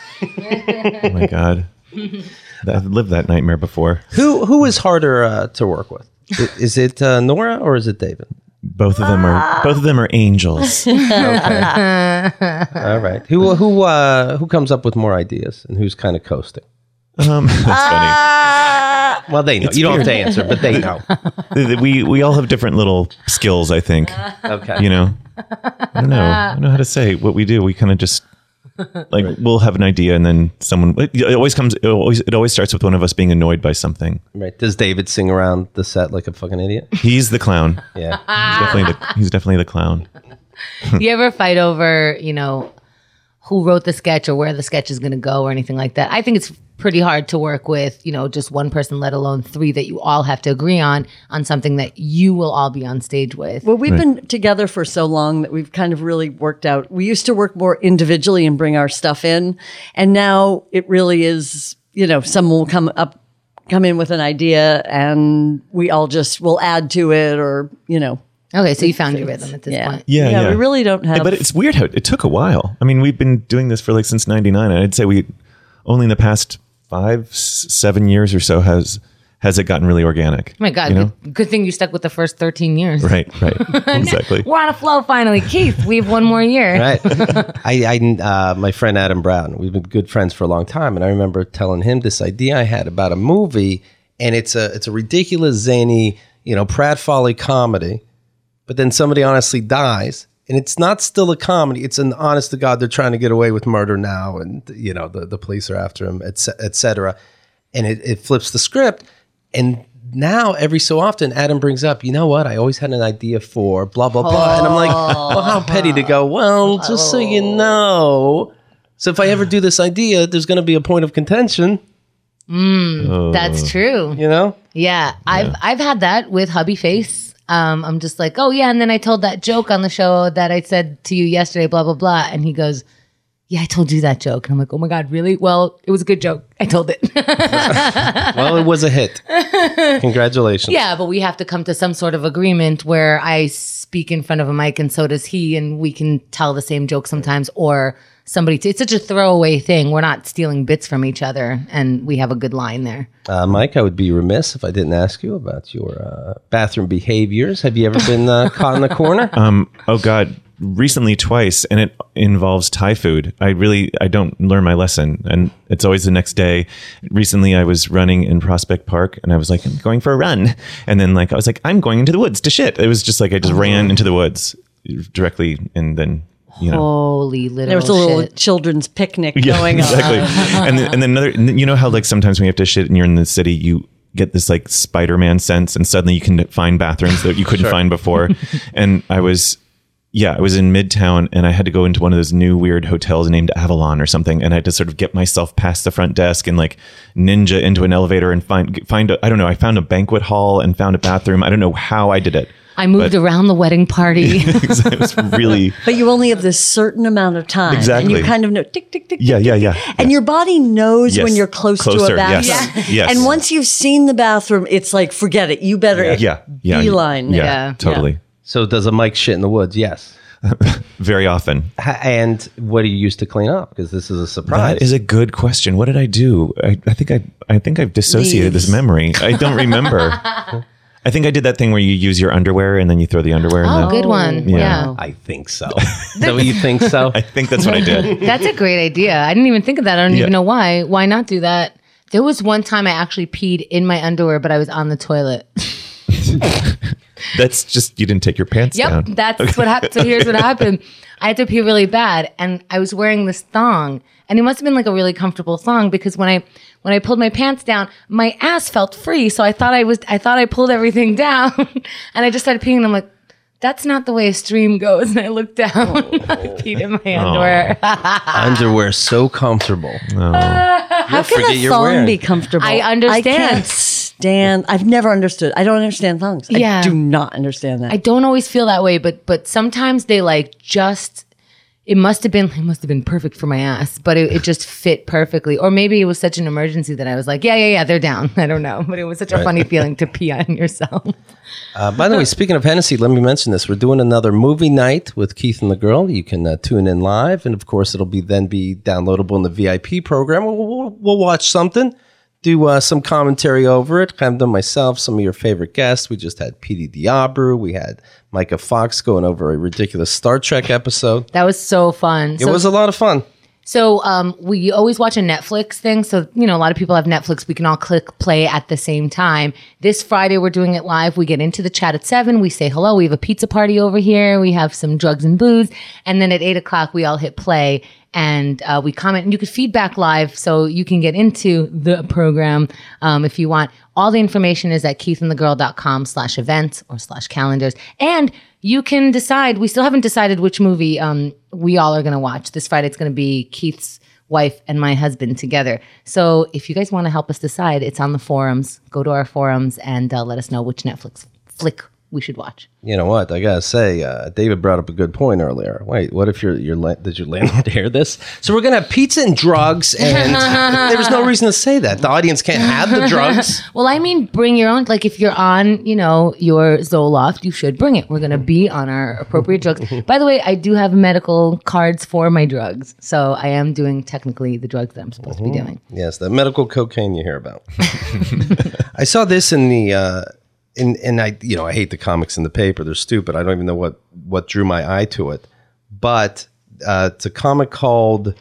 Oh my god. I've lived that nightmare before. who Who is harder uh, to work with? I- Is it uh, Nora or is it David? Both of them are both of them are angels. All right. Who who uh, who comes up with more ideas and who's kind of coasting? Um, that's Well, they know. You don't have to answer, but they know. funny. We we all have different little skills, I think. Okay. You know, I don't know. I don't know how to say what we do. We kind of just like we'll have an idea, and then someone. It, it always comes. It always it always starts with one of us being annoyed by something. Right. Does David sing around the set like a fucking idiot? He's the clown. Yeah. He's definitely the he's definitely the clown. You ever fight over, you know, who wrote the sketch or where the sketch is going to go or anything like that? I think it's pretty hard to work with, you know, just one person, let alone three that you all have to agree on, on something that you will all be on stage with. Well, we've been together for so long that we've kind of really worked out. We used to work more individually and bring our stuff in, and now it really is, you know, someone will come up, come in with an idea, and we all just will add to it, or you know. Okay, so you found your rhythm at this Yeah. point. Yeah, yeah. We really don't have. But it's weird how it took a while. I mean, we've been doing this for like since ninety-nine, and I'd say we only in the past five, s- seven years or so has has it gotten really organic. Oh my God, you know? good, good thing you stuck with the first thirteen years. Right, right, exactly. We're on a flow finally. Keith, we have one more year. Right. I, I uh, my friend Adam Brown, we've been good friends for a long time, and I remember telling him this idea I had about a movie, and it's a it's a ridiculous, zany, you know, pratfally comedy, but then somebody honestly dies, and it's not still a comedy. It's an honest to God, they're trying to get away with murder now, and you know the, the police are after him, et, ce- et cetera. And it, it flips the script, and now every so often Adam brings up, you know what, I always had an idea for blah blah blah, and I'm like, well, how petty to go, well, just so you know, so if I ever do this idea, there's going to be a point of contention, That's true. you know. Yeah, I've I've had that with Hubby Face. Um, I'm just like, oh yeah, and then I told that joke on the show that I said to you yesterday, blah blah blah, and he goes, yeah, I told you that joke, and I'm like, oh my God, really? Well, it was a good joke. I told it. Well, it was a hit. Congratulations. Yeah, but we have to come to some sort of agreement where I speak in front of a mic and so does he, and we can tell the same joke sometimes, or somebody. T- it's such a throwaway thing. We're not stealing bits from each other, and we have a good line there. Uh, Mike, I would be remiss if I didn't ask you about your uh, bathroom behaviors. Have you ever been uh, caught in the corner? Um, oh God, recently twice, and it involves Thai food. I really, I don't learn my lesson, and it's always the next day. Recently, I was running in Prospect Park, and I was like, I'm going for a run, and then like I was like, I'm going into the woods to shit. It was just like I just ran into the woods directly, and then you know. Holy literal There was a little shit. children's picnic Yeah, going exactly. on. and then, and then another, you know how like sometimes when you have to shit and you're in the city, you get this like Spider-Man sense, and suddenly you can find bathrooms that you couldn't find before. And I was, yeah, I was in Midtown, and I had to go into one of those new weird hotels named Avalon or something, and I had to sort of get myself past the front desk and like ninja into an elevator and find find a, I don't know, I found a banquet hall and found a bathroom. I don't know how I did it. I moved But- around the wedding party. It was really, But you only have this certain amount of time. Exactly. And you kind of know tick, tick, tick, yeah, tick, yeah, tick, yeah. tick. And your body knows Yes. when you're close to Closer, a bathroom. yes. Yeah. Yes. And once you've seen the bathroom, it's like, forget it. You better yeah, yeah, beeline. yeah, Yeah. totally. So does a Mike shit in the woods? Yes. Very often. Ha- And what do you use to clean up? Because this is a surprise. That is a good question. What did I do? I, I think I I think I've dissociated this Leaves. memory. I don't remember. I think I did that thing where you use your underwear and then you throw the underwear in Oh, the good one. Yeah. Yeah. I think so. Is that what you think so? I think that's what I did. That's a great idea. I didn't even think of that. I don't Yeah. even know why. Why not do that? There was one time I actually peed in my underwear, but I was on the toilet. That's just you didn't take your pants Yep, down. that's what happened. So here's what happened. I had to pee really bad, and I was wearing this thong, and it must have been like a really comfortable thong because when I when I pulled my pants down, my ass felt free. So I thought I was I thought I pulled everything down, and I just started peeing. And I'm like, that's not the way a stream goes. And I looked down, I peed in my underwear. Underwear so comfortable. How can forget a you're thong wearing. be comfortable? I understand. I can't stand. I've never understood. I don't understand thongs. Yeah. I do not understand that. I don't always feel that way, but but sometimes they like just. It must have been it must have been perfect for my ass, but it, it just fit perfectly. Or maybe it was such an emergency that I was like, yeah, yeah, yeah, they're down. I don't know, but it was such a funny feeling to pee on yourself. Uh, by the way, speaking of Hennessy, let me mention this. We're doing another movie night with Keith and the Girl. You can uh, tune in live, and of course, it'll be then be downloadable in the V I P program. We'll, we'll, we'll watch something, do uh, some commentary over it. I've done myself, some of your favorite guests. We just had P D Diablo. We had Micah Fox going over a ridiculous Star Trek episode. That was so fun. It was a lot of fun. So um, we always watch a Netflix thing. So, you know, a lot of people have Netflix. We can all click play at the same time. This Friday, we're doing it live. We get into the chat at seven. We say hello. We have a pizza party over here. We have some drugs and booze. And then at eight o'clock, we all hit play and uh, we comment. And you could feedback live so you can get into the program um, if you want. All the information is at keithandthegirl.com slash events or slash calendars. And you can decide. We still haven't decided which movie um, we all are going to watch. This Friday, it's going to be Keith's wife and my husband together. So if you guys want to help us decide, it's on the forums. Go to our forums and uh, let us know which Netflix flick we should watch. You know what? I gotta say, uh, David brought up a good point earlier. Wait, what if your your la- did your landlord hear this? So we're gonna have pizza and drugs, and there was no reason to say that. The audience can't have the drugs. Well, I mean, bring your own. Like, if you're on, you know, your Zoloft, you should bring it. We're going to be on our appropriate drugs. By the way, I do have medical cards for my drugs. So I am doing technically the drugs that I'm supposed to be doing. Yes, the medical cocaine you hear about. I saw this in the, uh, in, and I, you know, I hate the comics in the paper. They're stupid. I don't even know what, what drew my eye to it. But uh, it's a comic called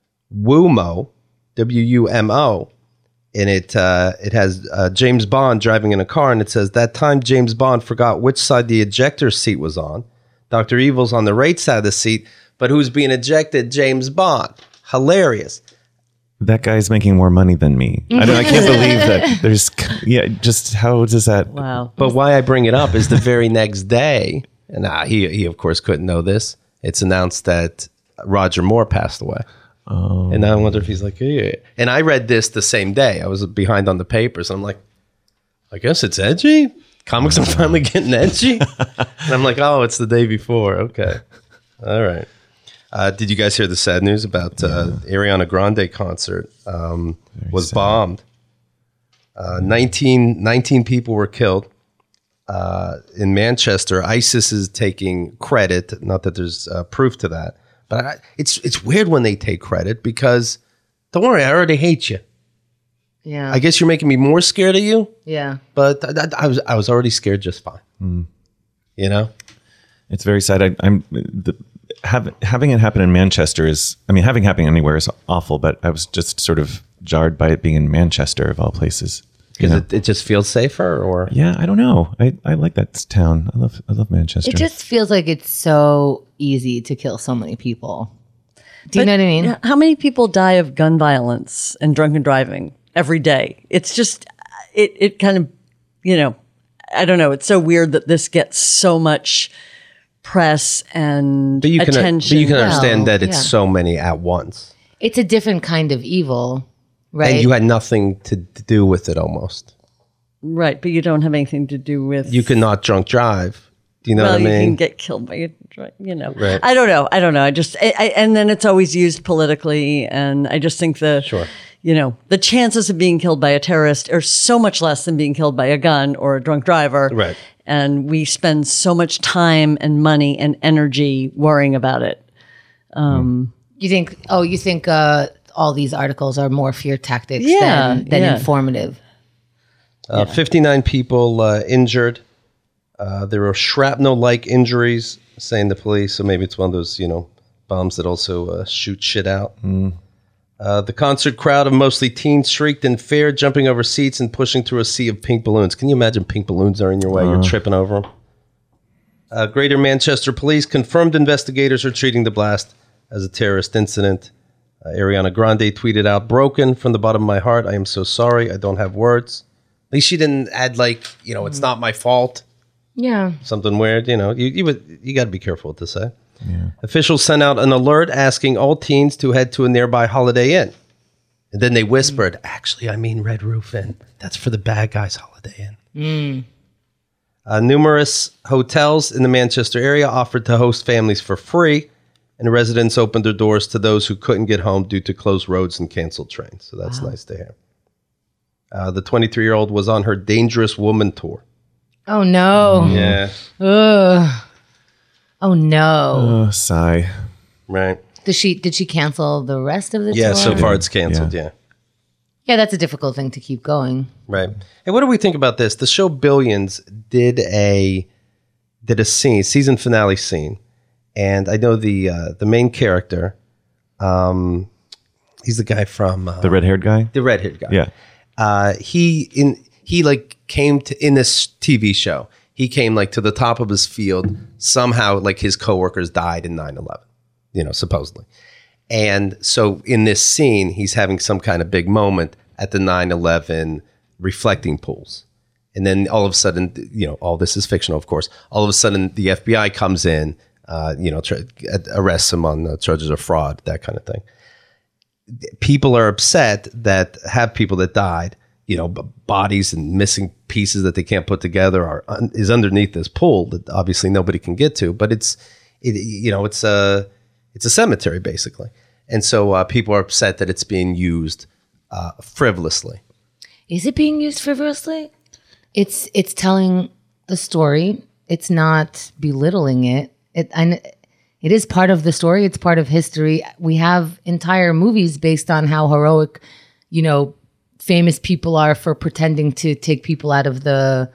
Wumo, W U M O. And it uh, it has uh, James Bond driving in a car, and it says, that time James Bond forgot which side the ejector seat was on. Doctor Evil's on the right side of the seat, but who's being ejected? James Bond. Hilarious. That guy's making more money than me. I don't. I can't believe that. There's. Yeah. Just how does that? Wow. But why I bring it up is the very next day, and uh, he, he of course couldn't know this, it's announced that Roger Moore passed away. Oh. And I wonder if he's like, yeah. And I read this the same day. I was behind on the papers. I'm like, I guess it's edgy. Comics are finally getting edgy. And I'm like, oh, it's the day before. Okay. All right. Uh, did you guys hear the sad news about uh, Ariana Grande concert um, was sad. bombed? Uh, nineteen, nineteen people were killed uh, in Manchester. ISIS is taking credit. Not that there's uh, proof to that. But I, it's it's weird when they take credit because, don't worry, I already hate you. Yeah. I guess you're making me more scared of you. Yeah. But I, I, I was I was already scared just fine. Mm. You know. It's very sad. I, I'm the, have, having it happen in Manchester is. I mean, having it happen anywhere is awful. But I was just sort of jarred by it being in Manchester of all places. Because You know? it, it just feels safer, or Yeah, I don't know. I, I like that town. I love I love Manchester. It just feels like it's so easy to kill so many people. Do you know what I mean? How many people die of gun violence and drunken driving every day? It's just, it, it kind of, you know, I don't know. It's so weird that this gets so much press and but you can attention. but you can Well, understand that it's yeah. so many at once, It's a different kind of evil, right? and you had nothing to, to do with it. Almost, Right, but you don't have anything to do with. you could not drunk drive. Do you know well, what I you mean? can get killed by a drug, you know. Right. I don't know. I don't know. I just, I, I, and then it's always used politically, and I just think the, Sure. you know, the chances of being killed by a terrorist are so much less than being killed by a gun or a drunk driver. Right. And we spend so much time and money and energy worrying about it. You think? Oh, you think uh, all these articles are more fear tactics Yeah, than, than yeah. informative? Uh, fifty-nine people uh, injured. Uh, there were shrapnel-like injuries, saying the police. So maybe it's one of those, you know, bombs that also uh, shoot shit out. Uh, the concert crowd of mostly teens shrieked in fear, jumping over seats and pushing through a sea of pink balloons. Can you imagine pink balloons are in your way? You're tripping over them. Uh, Greater Manchester Police confirmed investigators are treating the blast as a terrorist incident. Uh, Ariana Grande tweeted out, "Broken from the bottom of my heart. I am so sorry. I don't have words." At least she didn't add, like, you know, it's not my fault. Yeah. Something weird, you know. You you would you got to be careful what to say. Officials sent out an alert asking all teens to head to a nearby Holiday Inn, and then they whispered, "Actually, I mean Red Roof Inn. That's for the bad guys' Holiday Inn." Uh, numerous hotels in the Manchester area offered to host families for free, and residents opened their doors to those who couldn't get home due to closed roads and canceled trains. So that's nice to hear. Uh, the twenty-three-year-old was on her Dangerous Woman tour. Oh no. Yeah, Ugh. Oh no. Oh, sigh. right. Did she did she cancel the rest of the Yeah, tour? so far it's canceled. Yeah. Yeah, that's a difficult thing to keep going. Right. Hey, what do we think about this? The show Billions did a did a scene, season finale scene, and I know the uh, the main character. Um, he's the guy from uh, The red-haired guy? the red haired guy. Yeah. Uh, he in he like came to in this T V show. He came like to the top of his field. Somehow, like his coworkers died in nine eleven. You know, supposedly. And so in this scene, he's having some kind of big moment at the nine eleven reflecting pools. And then all of a sudden, you know, all this is fictional, of course. All of a sudden, the F B I comes in, uh, you know, try, arrests him on uh, charges of fraud, that kind of thing. People are upset that have people that died you know, b- bodies and missing pieces that they can't put together are un- is underneath this pool that obviously nobody can get to. But it's, it, you know, it's a it's a cemetery basically, and so uh, people are upset that it's being used uh, frivolously. Is it being used frivolously? It's it's telling the story. It's not belittling it. It I, it is part of the story. It's part of history. We have entire movies based on how heroic, you know, famous people are for pretending to take people out of the,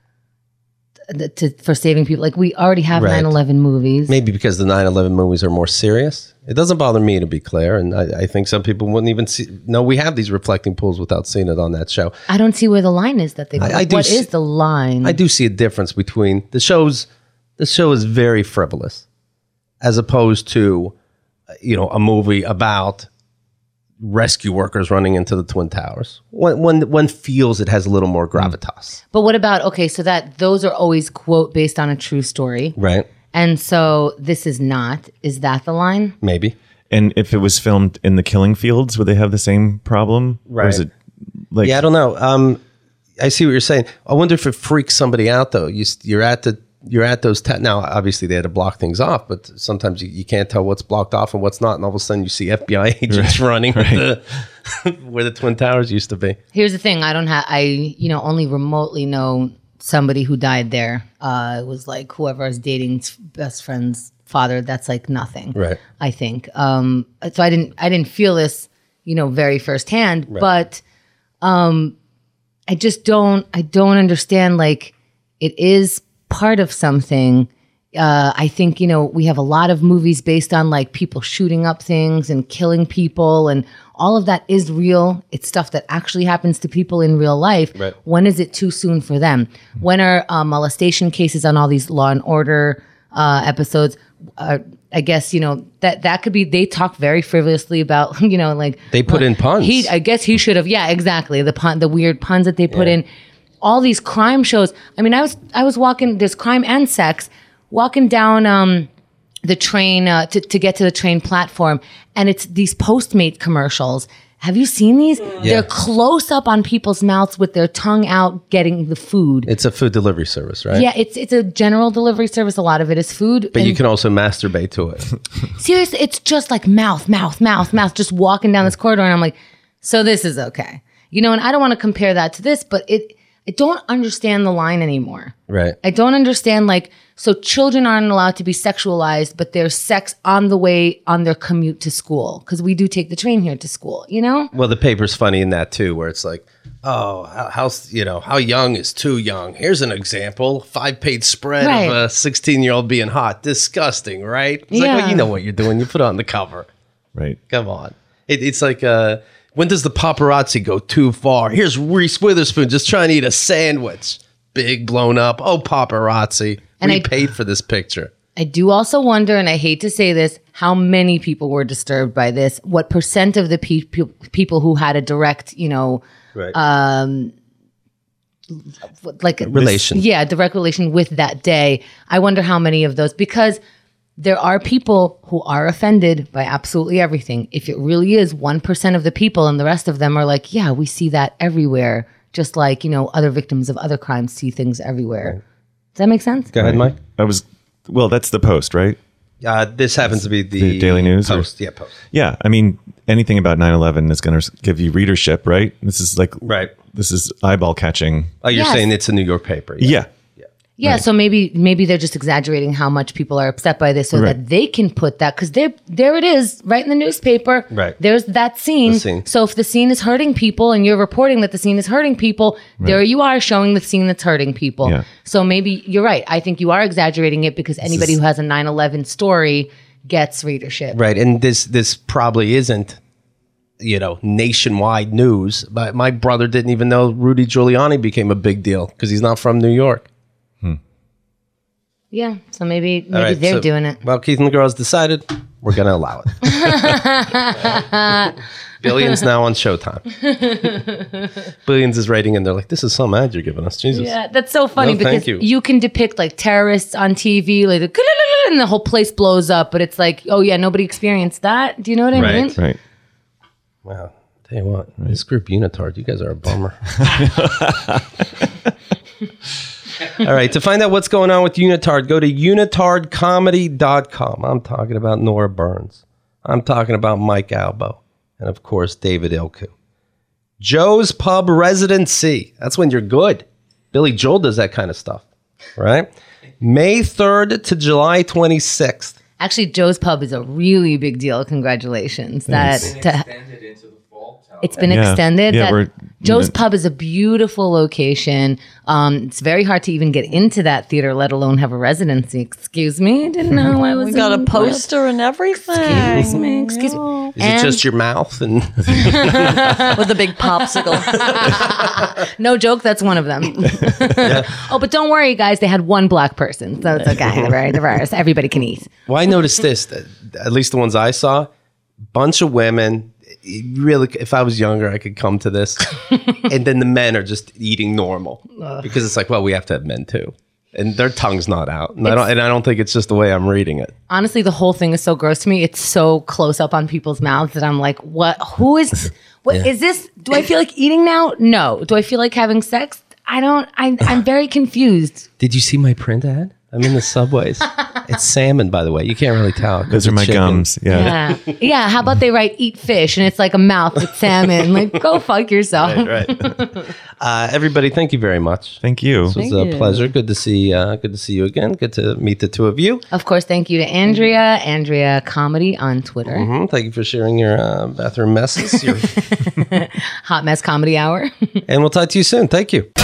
the to for saving people. Like we already have Right. nine eleven movies. Maybe because the nine eleven movies are more serious. It doesn't bother me, to be clear, and I, I think some people wouldn't even see. No, we have these reflecting pools without seeing it on that show. I don't see where the line is that they. I- I Like, do what see- is the line? I do see a difference between the shows. The show is very frivolous, as opposed to, uh, you know, a movie about rescue workers running into the Twin Towers. One, one, one feels it has a little more gravitas, But what about okay? So that those are always quote based on a true story, right? and so this is not. Is that the line? Maybe. And if it was filmed in the killing fields, would they have the same problem? Or is Right. it like Yeah, I don't know. Um, I see what you're saying. I wonder if it freaks somebody out though. You, s- you're at the you're at those ta- now. Obviously, they had to block things off, but sometimes you, you can't tell what's blocked off and what's not. And all of a sudden, you see F B I agents running the, where the Twin Towers used to be. Here's the thing: I don't have. I you know only remotely know somebody who died there. Uh, it was like whoever I was dating's best friend's father. That's like nothing, Right. I think. Um, so I didn't. I didn't feel this, you know, very firsthand. But um, I just don't. I don't understand. Like it is part of something. Uh, I think, you know, we have a lot of movies based on like people shooting up things and killing people, and all of that is real. It's stuff that actually happens to people in real life. Right. When is it too soon for them? When are uh, molestation cases on all these Law and Order uh, episodes? Uh, I guess, you know, that that could be, they talk very frivolously about, you know, like They put in puns. He, I guess he should have, yeah, exactly. The pun, the weird puns that they put Yeah. in. All these crime shows. I mean, I was I was walking. There's crime and sex. Walking down um, the train uh, to to get to the train platform, and it's these Postmate commercials. Have you seen these? They're close up on people's mouths with their tongue out, getting the food. It's a food delivery service, right? Yeah, it's it's a general delivery service. A lot of it is food. But you And can also masturbate to it. seriously, it's just like mouth, mouth, mouth, mouth. Just walking down this corridor, and I'm like, so this is okay, you know. And I don't want to compare that to this, but it. I don't understand the line anymore. Right. I don't understand, like, so children aren't allowed to be sexualized, but there's sex on the way on their commute to school. Because we do take the train here to school, you know? Well, the paper's funny in that too, where it's like, oh, how, how you know how young is too young? Here's an example: five page spread Right. of a sixteen year old being hot. Disgusting, right? It's like, Yeah. well, you know what you're doing. You put it on the cover. right? Come on. It, it's like, uh, when does the paparazzi go too far? Here's Reese Witherspoon just trying to eat a sandwich. Big blown up. Oh, paparazzi. And we I- paid for this picture. I do also wonder, and I hate to say this, how many people were disturbed by this? What percent of the pe- pe- people who had a direct, you know, Right. like Relation. Yeah, direct relation with that day. I wonder how many of those, because there are people who are offended by absolutely everything. If it really is one percent of the people and the rest of them are like, yeah, we see that everywhere. Just like, you know, other victims of other crimes see things everywhere. Does that make sense? Go ahead, Mike. I was well. That's the Post, right? Uh, this happens to be the, The Daily News or- Post. Yeah, Post. Yeah. I mean, anything about nine eleven is going to give you readership, right? This is like Right. This is eyeball catching. Oh, you're Yes. saying it's a New York paper. Yeah. Yeah, so maybe maybe they're just exaggerating how much people are upset by this so Right. that they can put that, because there there it is right in the newspaper. Right. There's that scene. The scene. So if the scene is hurting people and you're reporting that the scene is hurting people, there you are showing the scene that's hurting people. Yeah. So maybe you're right. I think you are exaggerating it because anybody is- who has a nine eleven story gets readership. Right. And this this probably isn't, you know, nationwide news. But my brother didn't even know Rudy Giuliani became a big deal because he's not from New York. Yeah. So maybe maybe All right, they're so- doing it. Well, Keith and the girls decided we're going to allow it. Billions now on Showtime. Billions is rating, and they're like, this is some ad you're giving us. Jesus. Yeah, that's so funny No, because thank you. you. can depict like terrorists on T V, like and the whole place blows up, but it's like, oh yeah, nobody experienced that. Do you know what I Right. mean? Right. Wow. Tell you what, this group Unitard, you guys are a bummer. All right, to find out what's going on with Unitard, go to unitard comedy dot com. I'm talking about Nora Burns. I'm talking about Mike Albo. And, of course, David Ilku. Joe's Pub Residency. That's when you're good. Billy Joel does that kind of stuff, right? May third to July twenty-sixth. Actually, Joe's Pub is a really big deal. Congratulations. That to, it's been Yeah. extended. Yeah, That- we're- Joe's Pub is a beautiful location. Um, it's very hard to even get into that theater, let alone have a residency. Excuse me, didn't know I was. We got a in- poster and everything. Excuse me. Excuse me. Is it just your mouth? And With a big popsicle. No joke, that's one of them. Oh, but don't worry, guys. They had one black person, so it's okay. They're very diverse. Everybody can eat. well, I noticed this, that at least the ones I saw, bunch of women. Really, if I was younger, I could come to this. And then the men are just eating normal because it's like, well, we have to have men too. And their tongue's not out. And I, don't, and I don't think it's just the way I'm reading it. Honestly, the whole thing is so gross to me. It's so close up on people's mouths that I'm like, what? Who is? What is this? Do I feel like eating now? No. Do I feel like having sex? I don't. I, I'm very confused. Did you see my print ad? I'm in the subways. It's salmon, by the way. You can't really tell. 'cause Those are it's my chicken. gums. Yeah. Yeah, yeah. How about they write "eat fish" and it's like a mouth with salmon? Like, go fuck yourself. Right. uh, everybody, thank you very much. Thank you. It was a pleasure. Good to see. Uh, good to see you again. Good to meet the two of you. Of course, thank you to Andrea, Andrea Comedy on Twitter, Mhm. Thank you for sharing your uh, bathroom messes. Your- Hot Mess Comedy Hour. and we'll talk to you soon. Thank you.